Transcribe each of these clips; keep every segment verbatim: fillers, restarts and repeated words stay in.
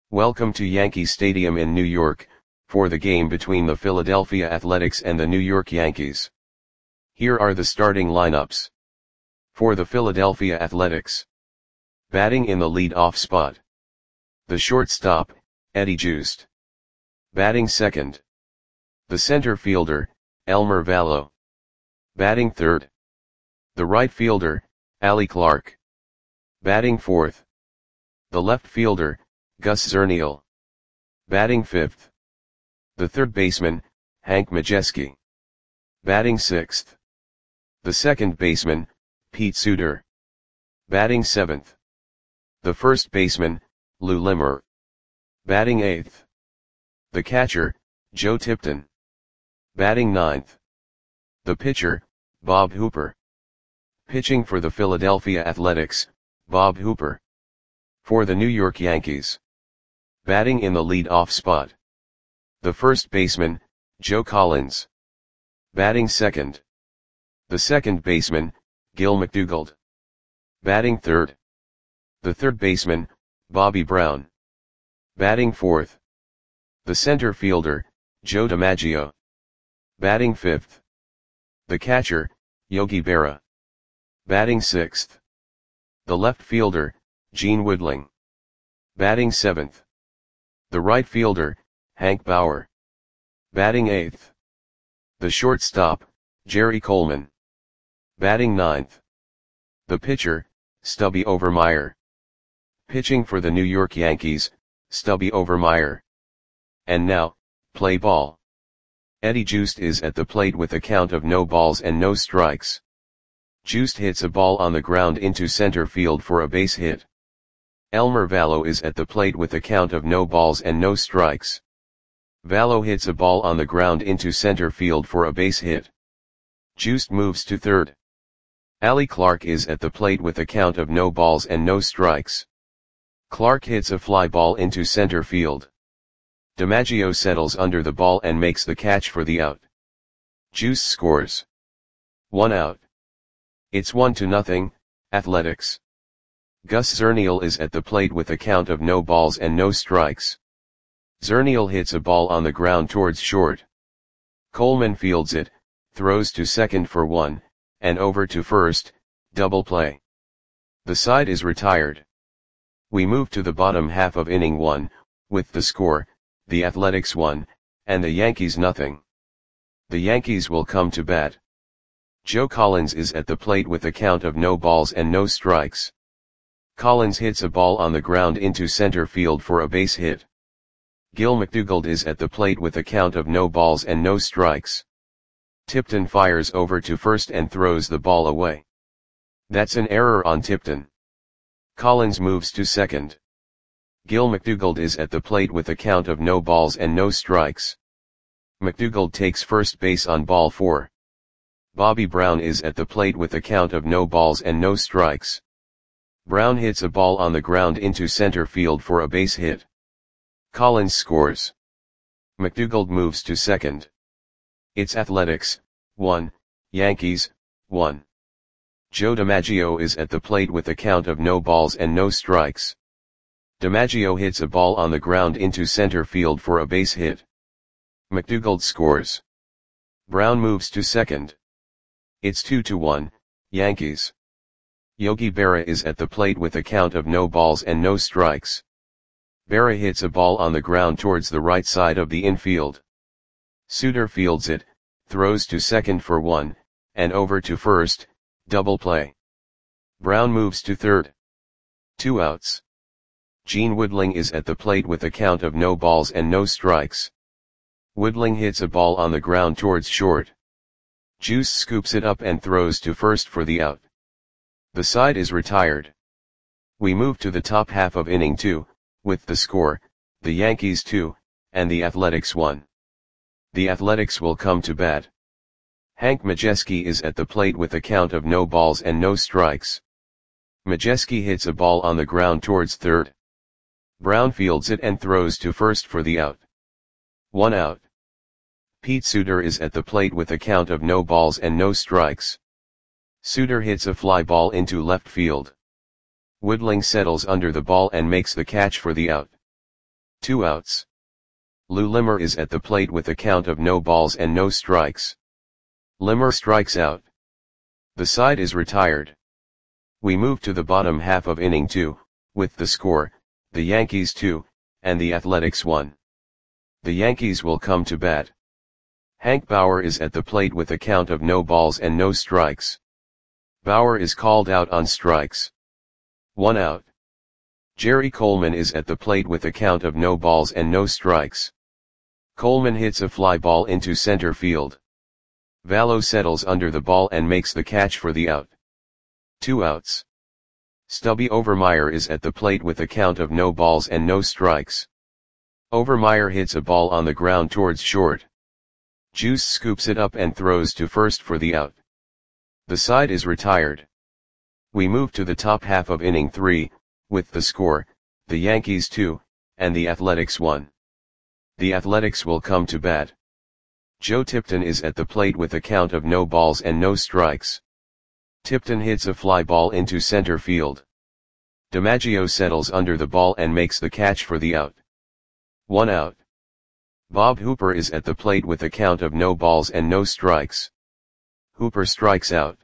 Welcome to Yankee Stadium in New York, for the game between the Philadelphia Athletics and the New York Yankees. Here are the starting lineups. For the Philadelphia Athletics. Batting in the lead-off spot. The shortstop, Eddie Joost. Batting second. The center fielder, Elmer Valo. Batting third. The right fielder, Allie Clark. Batting fourth. The left fielder, Gus Zernial. Batting fifth. The third baseman, Hank Majeski. Batting sixth. The second baseman, Pete Suter. Batting seventh. The first baseman, Lou Limmer. Batting eighth. The catcher, Joe Tipton. Batting ninth. The pitcher, Bob Hooper. Pitching for the Philadelphia Athletics, Bob Hooper. For the New York Yankees. Batting in the lead-off spot. The first baseman, Joe Collins. Batting second. The second baseman, Gil McDougald. Batting third. The third baseman, Bobby Brown. Batting fourth. The center fielder, Joe DiMaggio. Batting fifth. The catcher, Yogi Berra. Batting sixth. The left fielder, Gene Woodling. Batting seventh. The right fielder, Hank Bauer. Batting eighth. The shortstop, Jerry Coleman. Batting ninth. The pitcher, Stubby Overmyer. Pitching for the New York Yankees, Stubby Overmyer. And now, play ball. Eddie Joost is at the plate with a count of no balls and no strikes. Joost hits a ball on the ground into center field for a base hit. Elmer Valo is at the plate with a count of no balls and no strikes. Valo hits a ball on the ground into center field for a base hit. Joost moves to third. Allie Clark is at the plate with a count of no balls and no strikes. Clark hits a fly ball into center field. DiMaggio settles under the ball and makes the catch for the out. Joost scores. One out. It's one to nothing, Athletics. Gus Zernial is at the plate with a count of no balls and no strikes. Zernial hits a ball on the ground towards short. Coleman fields it, throws to second for one, and over to first, double play. The side is retired. We move to the bottom half of inning one, with the score, the Athletics one, and the Yankees nothing. The Yankees will come to bat. Joe Collins is at the plate with a count of no balls and no strikes. Collins hits a ball on the ground into center field for a base hit. Gil McDougald is at the plate with a count of no balls and no strikes. Tipton fires over to first and throws the ball away. That's an error on Tipton. Collins moves to second. Gil McDougald is at the plate with a count of no balls and no strikes. McDougald takes first base on ball four. Bobby Brown is at the plate with a count of no balls and no strikes. Brown hits a ball on the ground into center field for a base hit. Collins scores. McDougald moves to second. It's Athletics, one, Yankees, one. Joe DiMaggio is at the plate with a count of no balls and no strikes. DiMaggio hits a ball on the ground into center field for a base hit. McDougald scores. Brown moves to second. It's two to one, Yankees. Yogi Berra is at the plate with a count of no balls and no strikes. Berra hits a ball on the ground towards the right side of the infield. Suter fields it, throws to second for one, and over to first, double play. Brown moves to third. Two outs. Gene Woodling is at the plate with a count of no balls and no strikes. Woodling hits a ball on the ground towards short. Joost scoops it up and throws to first for the out. The side is retired. We move to the top half of inning two, with the score, the Yankees two, and the Athletics one. The Athletics will come to bat. Hank Majeski is at the plate with a count of no balls and no strikes. Majeski hits a ball on the ground towards third. Brown fields it and throws to first for the out. One out. Pete Suter is at the plate with a count of no balls and no strikes. Suter hits a fly ball into left field. Woodling settles under the ball and makes the catch for the out. two outs. Lou Limmer is at the plate with a count of no balls and no strikes. Limmer strikes out. The side is retired. We move to the bottom half of inning two, with the score, the Yankees two, and the Athletics one. The Yankees will come to bat. Hank Bauer is at the plate with a count of no balls and no strikes. Bauer is called out on strikes. One out. Jerry Coleman is at the plate with a count of no balls and no strikes. Coleman hits a fly ball into center field. Vallo settles under the ball and makes the catch for the out. Two outs. Stubby Overmeyer is at the plate with a count of no balls and no strikes. Overmeyer hits a ball on the ground towards short. Juice scoops it up and throws to first for the out. The side is retired. We move to the top half of inning three, with the score, the Yankees two, and the Athletics one. The Athletics will come to bat. Joe Tipton is at the plate with a count of no balls and no strikes. Tipton hits a fly ball into center field. DiMaggio settles under the ball and makes the catch for the out. One out. Bob Hooper is at the plate with a count of no balls and no strikes. Hooper strikes out.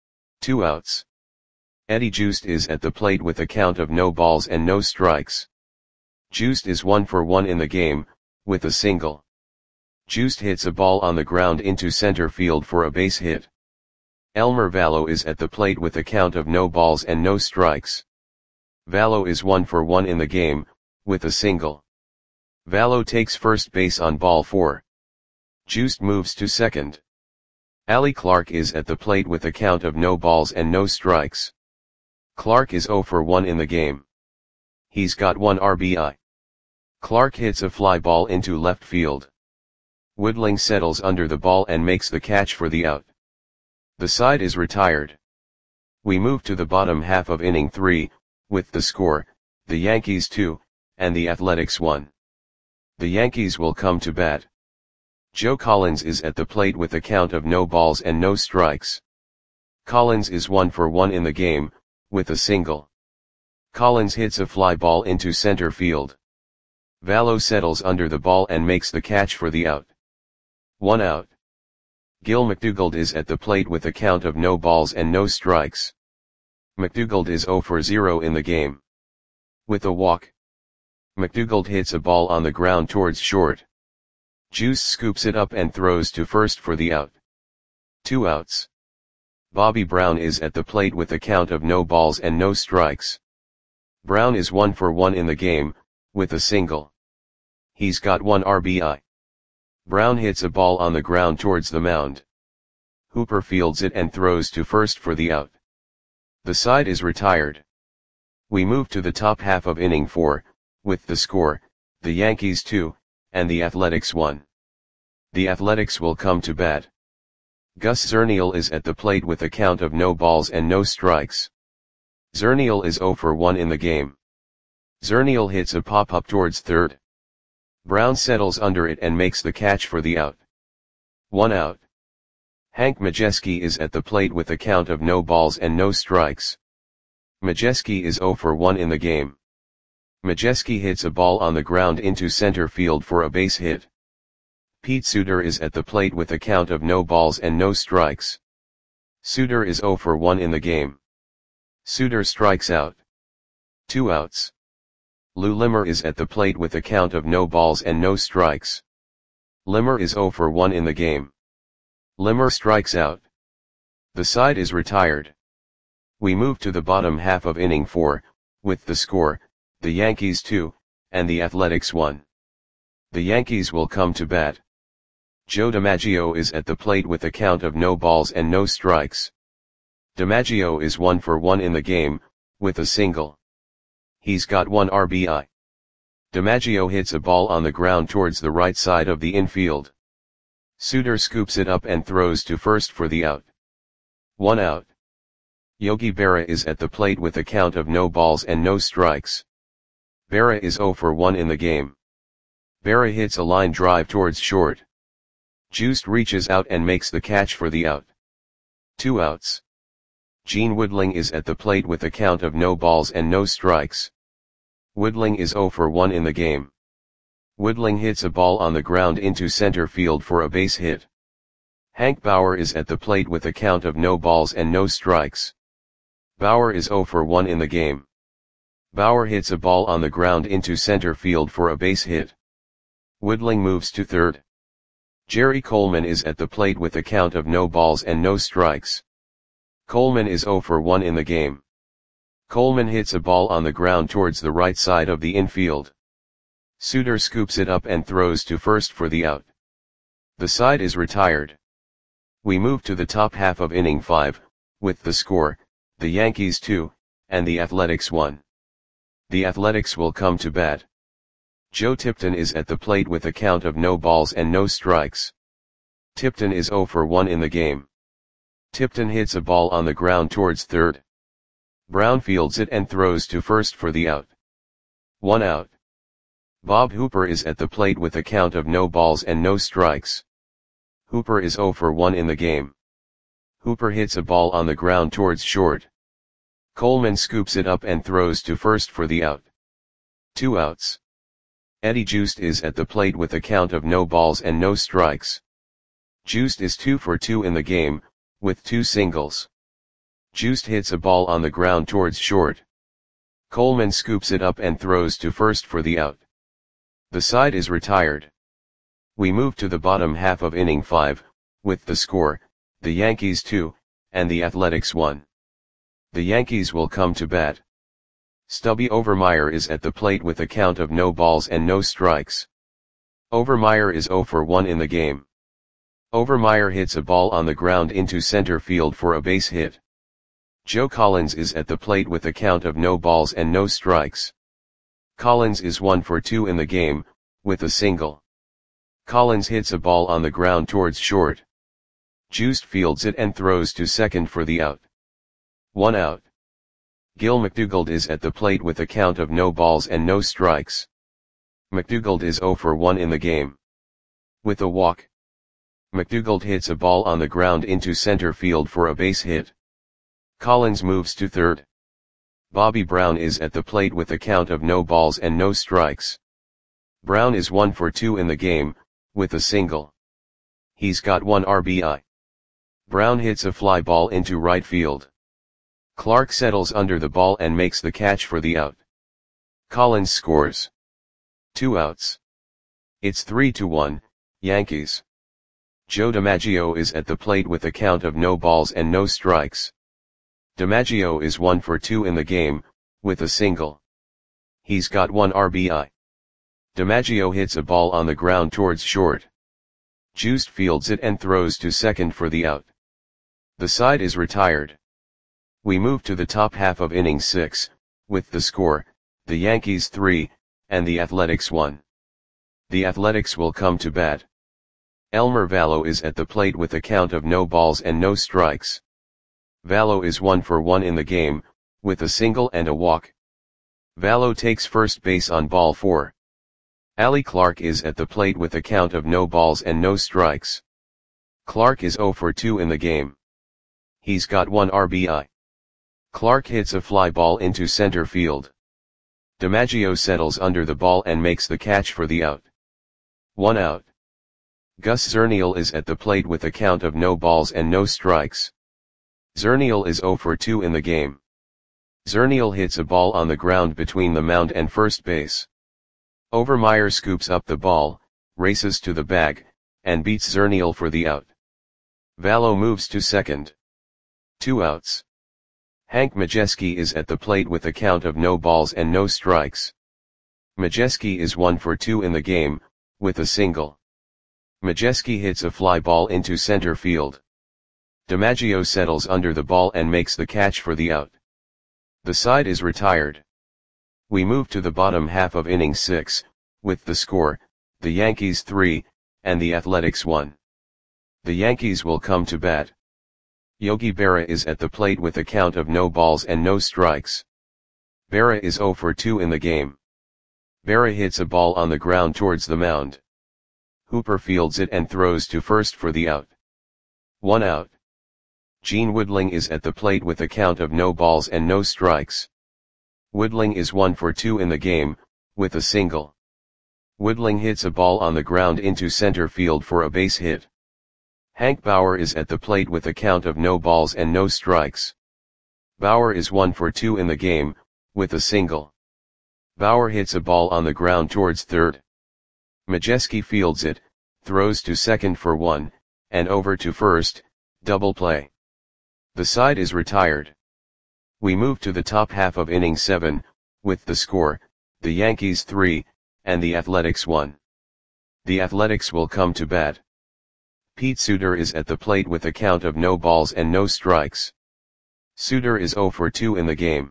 Two outs. Eddie Joost is at the plate with a count of no balls and no strikes. Joost is one for one in the game, with a single. Joost hits a ball on the ground into center field for a base hit. Elmer Vallo is at the plate with a count of no balls and no strikes. Vallo is one for one in the game, with a single. Vallo takes first base on ball four. Joost moves to second. Allie Clark is at the plate with a count of no balls and no strikes. Clark is zero for one in the game. He's got one R B I. Clark hits a fly ball into left field. Woodling settles under the ball and makes the catch for the out. The side is retired. We move to the bottom half of inning three, with the score, the Yankees two, and the Athletics one. The Yankees will come to bat. Joe Collins is at the plate with a count of no balls and no strikes. Collins is one for one in the game, with a single. Collins hits a fly ball into center field. Vallo settles under the ball and makes the catch for the out. One out. Gil McDougald is at the plate with a count of no balls and no strikes. McDougald is zero for zero in the game. With a walk. McDougald hits a ball on the ground towards short. Juice scoops it up and throws to first for the out. Two outs. Bobby Brown is at the plate with a count of no balls and no strikes. Brown is one for one in the game, with a single. He's got one R B I. Brown hits a ball on the ground towards the mound. Hooper fields it and throws to first for the out. The side is retired. We move to the top half of inning four, with the score, the Yankees two, and the Athletics one. The Athletics will come to bat. Gus Zernial is at the plate with a count of no balls and no strikes. Zernial is zero for one in the game. Zernial hits a pop-up towards third. Brown settles under it and makes the catch for the out. One out. Hank Majeski is at the plate with a count of no balls and no strikes. Majeski is zero for one in the game. Majeski hits a ball on the ground into center field for a base hit. Pete Suter is at the plate with a count of no balls and no strikes. Suter is zero for one in the game. Suter strikes out. Two outs. Lou Limmer is at the plate with a count of no balls and no strikes. Limmer is zero for one in the game. Limmer strikes out. The side is retired. We move to the bottom half of inning four, with the score, the Yankees two, and the Athletics one. The Yankees will come to bat. Joe DiMaggio is at the plate with a count of no balls and no strikes. DiMaggio is one for one in the game, with a single. He's got one R B I. DiMaggio hits a ball on the ground towards the right side of the infield. Suter scoops it up and throws to first for the out. One out. Yogi Berra is at the plate with a count of no balls and no strikes. Berra is zero for one in the game. Berra hits a line drive towards short. Juiced reaches out and makes the catch for the out. Two outs. Gene Woodling is at the plate with a count of no balls and no strikes. Woodling is zero for one in the game. Woodling hits a ball on the ground into center field for a base hit. Hank Bauer is at the plate with a count of no balls and no strikes. Bauer is zero for one in the game. Bauer hits a ball on the ground into center field for a base hit. Woodling moves to third. Jerry Coleman is at the plate with a count of no balls and no strikes. Coleman is zero for one in the game. Coleman hits a ball on the ground towards the right side of the infield. Suter scoops it up and throws to first for the out. The side is retired. We move to the top half of inning five, with the score, the Yankees two, and the Athletics one. The Athletics will come to bat. Joe Tipton is at the plate with a count of no balls and no strikes. Tipton is zero for one in the game. Tipton hits a ball on the ground towards third. Brown fields it and throws to first for the out. One out. Bob Hooper is at the plate with a count of no balls and no strikes. Hooper is zero for one in the game. Hooper hits a ball on the ground towards short. Coleman scoops it up and throws to first for the out. Two outs. Eddie Joost is at the plate with a count of no balls and no strikes. Joost is two for two in the game, with two singles. Joost hits a ball on the ground towards short. Coleman scoops it up and throws to first for the out. The side is retired. We move to the bottom half of inning five, with the score, the Yankees two, and the Athletics one. The Yankees will come to bat. Stubby Overmeyer is at the plate with a count of no balls and no strikes. Overmeyer is zero for one in the game. Overmeyer hits a ball on the ground into center field for a base hit. Joe Collins is at the plate with a count of no balls and no strikes. Collins is one for two in the game, with a single. Collins hits a ball on the ground towards short. Joost fields it and throws to second for the out. One out. Gil McDougald is at the plate with a count of no balls and no strikes. McDougald is zero for one in the game. With a walk. McDougald hits a ball on the ground into center field for a base hit. Collins moves to third. Bobby Brown is at the plate with a count of no balls and no strikes. Brown is one for two in the game, with a single. He's got one R B I. Brown hits a fly ball into right field. Clark settles under the ball and makes the catch for the out. Collins scores. Two outs. It's three to one, Yankees. Joe DiMaggio is at the plate with a count of no balls and no strikes. DiMaggio is one for two in the game, with a single. He's got one R B I. DiMaggio hits a ball on the ground towards short. Joost fields it and throws to second for the out. The side is retired. We move to the top half of inning six, with the score, the Yankees three, and the Athletics one. The Athletics will come to bat. Elmer Vallo is at the plate with a count of no balls and no strikes. Vallo is one for one in the game, with a single and a walk. Vallo takes first base on ball four. Allie Clark is at the plate with a count of no balls and no strikes. Clark is zero for two in the game. He's got one R B I. Clark hits a fly ball into center field. DiMaggio settles under the ball and makes the catch for the out. One out. Gus Zernial is at the plate with a count of no balls and no strikes. Zernial is zero for two in the game. Zernial hits a ball on the ground between the mound and first base. Overmeyer scoops up the ball, races to the bag, and beats Zernial for the out. Vallo moves to second. Two outs. Hank Majeski is at the plate with a count of no balls and no strikes. Majeski is one for two in the game, with a single. Majeski hits a fly ball into center field. DiMaggio settles under the ball and makes the catch for the out. The side is retired. We move to the bottom half of inning six, with the score, the Yankees three, and the Athletics one. The Yankees will come to bat. Yogi Berra is at the plate with a count of no balls and no strikes. Berra is zero for two in the game. Berra hits a ball on the ground towards the mound. Hooper fields it and throws to first for the out. One out. Gene Woodling is at the plate with a count of no balls and no strikes. Woodling is one for two in the game, with a single. Woodling hits a ball on the ground into center field for a base hit. Hank Bauer is at the plate with a count of no balls and no strikes. Bauer is one for two in the game, with a single. Bauer hits a ball on the ground towards third. Majeski fields it, throws to second for one, and over to first, double play. The side is retired. We move to the top half of inning seven, with the score, the Yankees three, and the Athletics one. The Athletics will come to bat. Pete Suter is at the plate with a count of no balls and no strikes. Suter is zero for two in the game.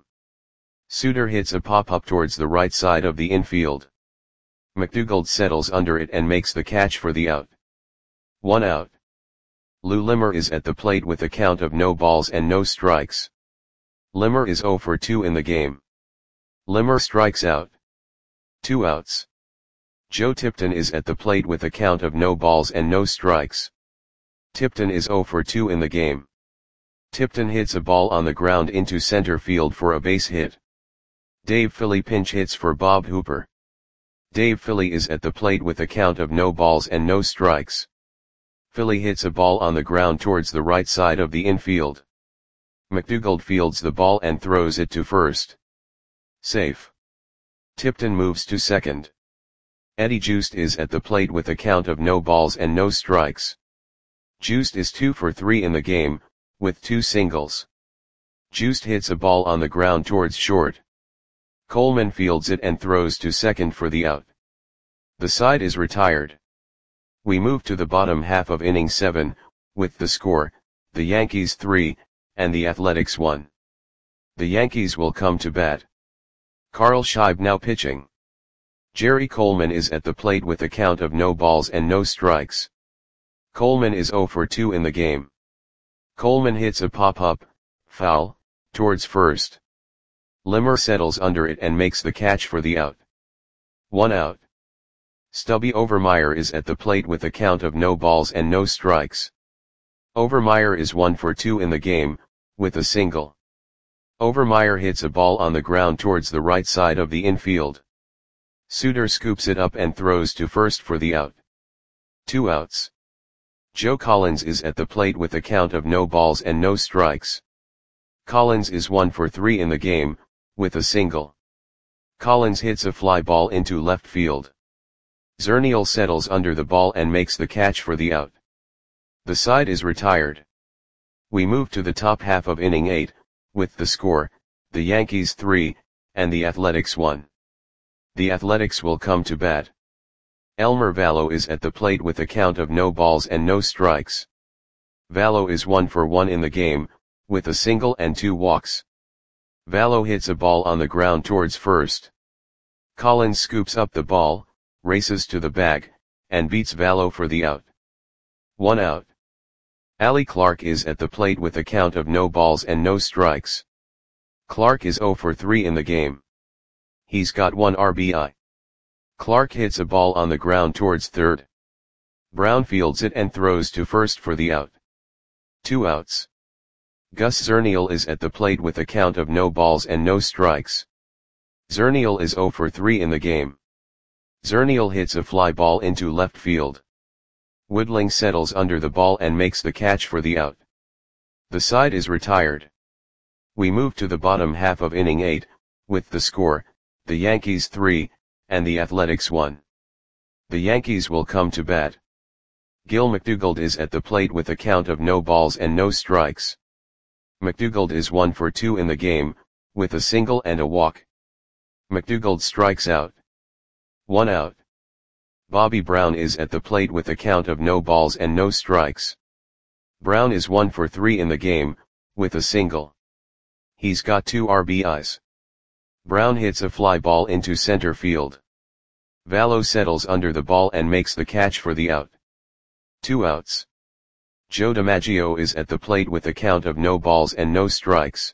Suter hits a pop-up towards the right side of the infield. McDougald settles under it and makes the catch for the out. One out. Lou Limmer is at the plate with a count of no balls and no strikes. Limmer is zero for two in the game. Limmer strikes out. Two outs. Joe Tipton is at the plate with a count of no balls and no strikes. Tipton is zero for two in the game. Tipton hits a ball on the ground into center field for a base hit. Dave Philly pinch hits for Bob Hooper. Dave Philly is at the plate with a count of no balls and no strikes. Philly hits a ball on the ground towards the right side of the infield. McDougald fields the ball and throws it to first. Safe. Tipton moves to second. Eddie Joost is at the plate with a count of no balls and no strikes. Joost is two for three in the game, with two singles. Joost hits a ball on the ground towards short. Coleman fields it and throws to second for the out. The side is retired. We move to the bottom half of inning seven, with the score, the Yankees three, and the Athletics one. The Yankees will come to bat. Carl Scheib now pitching. Jerry Coleman is at the plate with a count of no balls and no strikes. Coleman is zero for two in the game. Coleman hits a pop-up, foul, towards first. Limmer settles under it and makes the catch for the out. One out. Stubby Overmeyer is at the plate with a count of no balls and no strikes. Overmeyer is one for two in the game, with a single. Overmeyer hits a ball on the ground towards the right side of the infield. Suter scoops it up and throws to first for the out. Two outs. Joe Collins is at the plate with a count of no balls and no strikes. Collins is one for three in the game, with a single. Collins hits a fly ball into left field. Zernial settles under the ball and makes the catch for the out. The side is retired. We move to the top half of inning eight, with the score, the Yankees three, and the Athletics one. The Athletics will come to bat. Elmer Vallow is at the plate with a count of no balls and no strikes. Vallow is one for one in the game, with a single and two walks. Vallow hits a ball on the ground towards first. Collins scoops up the ball, races to the bag, and beats Vallow for the out. One out. Allie Clark is at the plate with a count of no balls and no strikes. Clark is zero for three in the game. He's got one R B I. Clark hits a ball on the ground towards third. Brown fields it and throws to first for the out. Two outs. Gus Zernial is at the plate with a count of no balls and no strikes. Zernial is zero for three in the game. Zernial hits a fly ball into left field. Woodling settles under the ball and makes the catch for the out. The side is retired. We move to the bottom half of inning eight, with the score, the Yankees three, and the Athletics one. The Yankees will come to bat. Gil McDougald is at the plate with a count of no balls and no strikes. McDougald is one for two in the game, with a single and a walk. McDougald strikes out. One out. Bobby Brown is at the plate with a count of no balls and no strikes. Brown is one for three in the game, with a single. He's got two R B Is. Brown hits a fly ball into center field. Vallow settles under the ball and makes the catch for the out. Two outs. Joe DiMaggio is at the plate with a count of no balls and no strikes.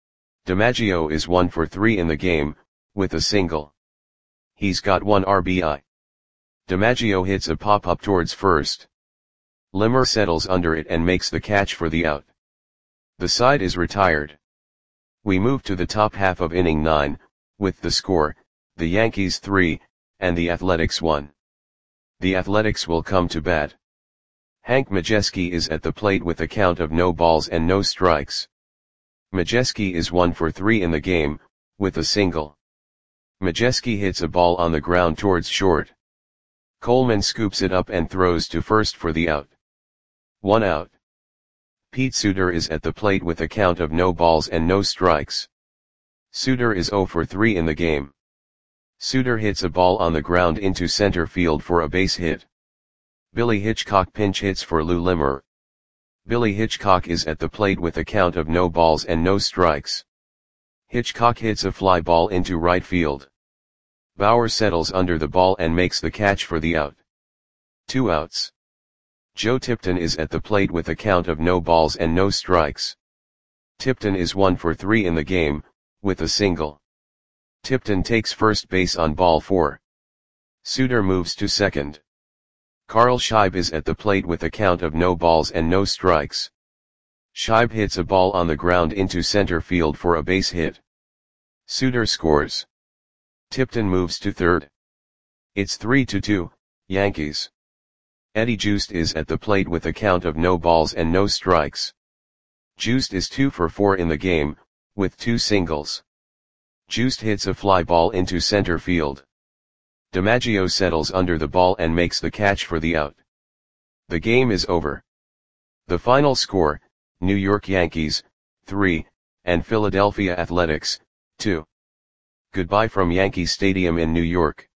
DiMaggio is one for three in the game, with a single. He's got one R B I. DiMaggio hits a pop-up towards first. Limmer settles under it and makes the catch for the out. The side is retired. We move to the top half of inning nine, with the score, the Yankees three, and the Athletics won. The Athletics will come to bat. Hank Majeski is at the plate with a count of no balls and no strikes. Majeski is one for three in the game, with a single. Majeski hits a ball on the ground towards short. Coleman scoops it up and throws to first for the out. One out. Pete Suter is at the plate with a count of no balls and no strikes. Suter is zero for three in the game. Suter hits a ball on the ground into center field for a base hit. Billy Hitchcock pinch hits for Lou Limmer. Billy Hitchcock is at the plate with a count of no balls and no strikes. Hitchcock hits a fly ball into right field. Bauer settles under the ball and makes the catch for the out. Two outs. Joe Tipton is at the plate with a count of no balls and no strikes. Tipton is one for three in the game, with a single. Tipton takes first base on ball four. Suter moves to second. Carl Scheib is at the plate with a count of no balls and no strikes. Scheib hits a ball on the ground into center field for a base hit. Suter scores. Tipton moves to third. It's three to two, Yankees. Eddie Joost is at the plate with a count of no balls and no strikes. Joost is two for four in the game, with two singles. Joost hits a fly ball into center field. DiMaggio settles under the ball and makes the catch for the out. The game is over. The final score, New York Yankees, three, and Philadelphia Athletics, two. Goodbye from Yankee Stadium in New York.